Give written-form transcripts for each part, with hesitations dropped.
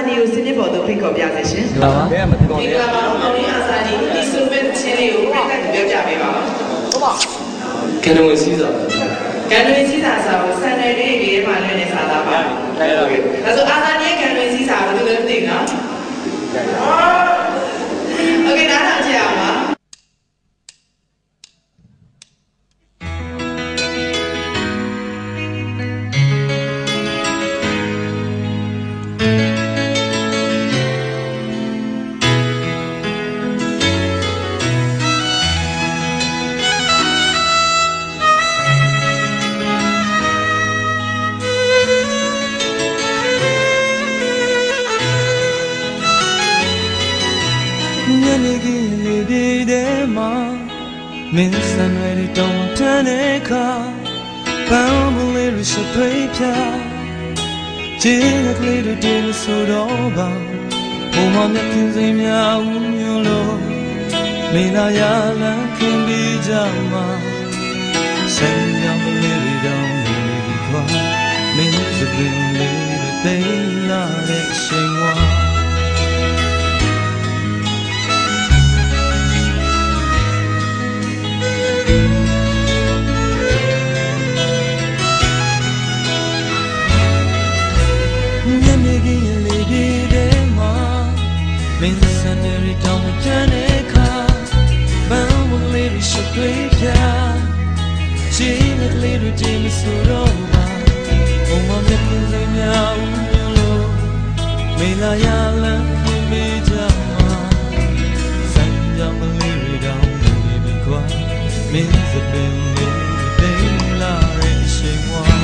နီကိုစနစ်ပေါ်သို့ဖိတ်ခေါ်ပြစေရှင်ဟုတ်ပါဘယ်မှာမတော်လဲဒီကမှာမောင်လေးအာစာနီဒီဆိုမဲ့ချင်းလေးကိုဖိတ်ခေါ်ပြောပြပေးပါဦးဟုတ်ပါကန်ဝင်စီးစာကန်ဝင်စီးစာဆိုတော့စံနယ်လေးတွေမှာလွှင့်နေစာသားပါအဲ့ဒါပဲဒါဆိုအာစာနီရဲ့ကန်ဝင်စီးစာကိုသူလည်းသိနော်โอเคနားထောင်ကြည့်အောင်ပါမင်းစံရည်တောင်းတန်းတဲ့ခါပန်းမလေးရရှိသွေးပြခြေကလေးတွေတင်းဆိုတော့ပါဘုံမမြတ်ခင်စိမ်များဦးမျိုးလို့မင်းသာရလန်းခင်ပြီးကြမှာစံကြောင်မလေးတွေတောင်းနေပြီကွာမင်းစပင်လေးတွေသိလာတဲ့အချိန်ဝါမင်းစံရီတောင်းချမ်းတဲ့ခါဘန်းဝလေးရရှိတွေ့ပြချီးနဲ့လေးတွေကြည့်မဆိုတော့ပါဘုံမမြတ်ခင်စိမ်များဦးမျိုးလို့မေလာရလန်းပြင်ပေးကြမှာစံကြောင်လေးတွေတောင်းနေပြီကွာမင်းစပင်လေးတွေလာတဲ့အချိန်ဝါ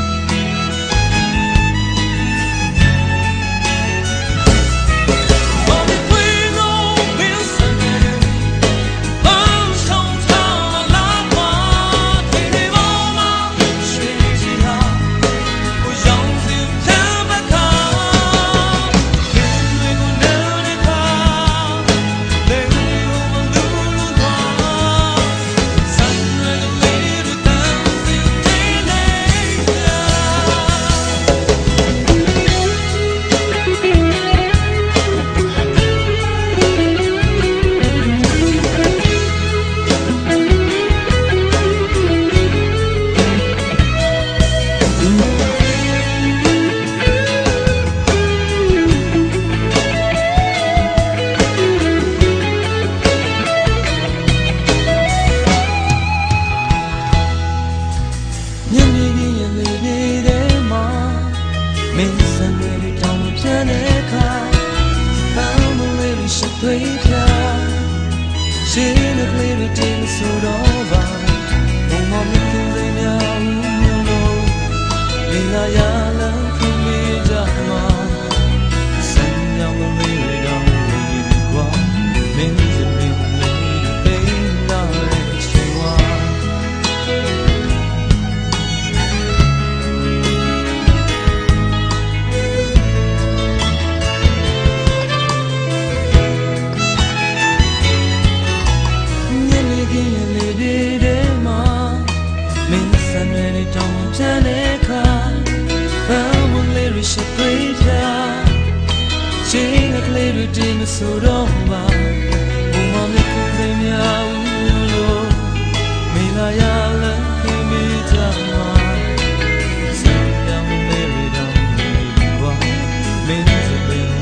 ဆိုတော့ပါဘုံမမြတ်ခင်စိမ်များဦးမျိုးလို့မေလာရလန်းခင်မိကြမှာစံပြောင်းလေးတွေတောင်းနေပြီကွာမင်းစပင်